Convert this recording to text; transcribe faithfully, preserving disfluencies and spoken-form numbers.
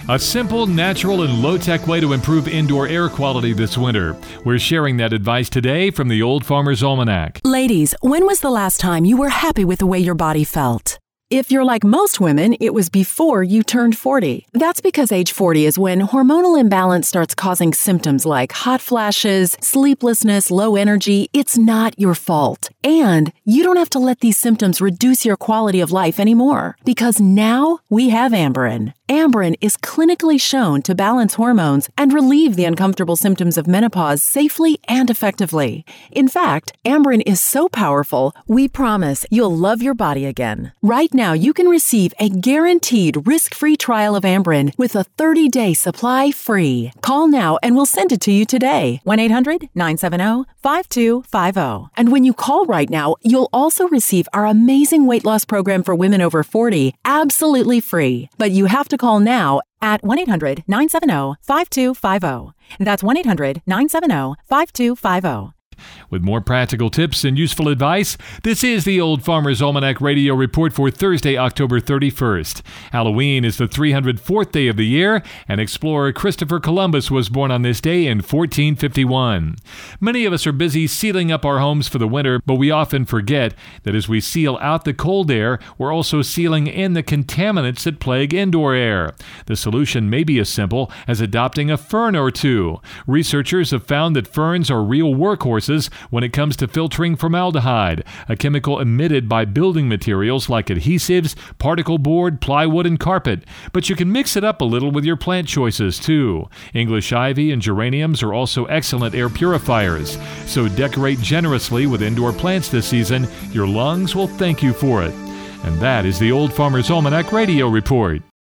A simple, natural, and low-tech way to improve indoor air quality this winter. We're sharing that advice today from the Old Farmer's Almanac. Ladies, when was the last time you were happy with the way your body felt? If you're like most women, it was before you turned forty. That's because age forty is when hormonal imbalance starts causing symptoms like hot flashes, sleeplessness, low energy. It's not your fault. And you don't have to let these symptoms reduce your quality of life anymore, because now we have Amberen. Amberen is clinically shown to balance hormones and relieve the uncomfortable symptoms of menopause safely and effectively. In fact, Amberen is so powerful, we promise you'll love your body again. Right now, you can receive a guaranteed risk-free trial of Amberen with a thirty-day supply free. Call now and we'll send it to you today. one eight hundred nine seven zero five two five zero. And when you call right now, you'll also receive our amazing weight loss program for women over forty absolutely free. But you have to call now at one eight hundred nine seven zero five two five zero. That's one eight hundred nine seven zero five two five zero. With more practical tips and useful advice, this is the Old Farmer's Almanac Radio Report for Thursday, October thirty-first. Halloween is the three hundred fourth day of the year, and explorer Christopher Columbus was born on this day in fourteen fifty-one. Many of us are busy sealing up our homes for the winter, but we often forget that as we seal out the cold air, we're also sealing in the contaminants that plague indoor air. The solution may be as simple as adopting a fern or two. Researchers have found that ferns are real workhorses when it comes to filtering formaldehyde, a chemical emitted by building materials like adhesives, particle board, plywood, and carpet. But you can mix it up a little with your plant choices, too. English ivy and geraniums are also excellent air purifiers. So decorate generously with indoor plants this season. Your lungs will thank you for it. And that is the Old Farmer's Almanac Radio Report.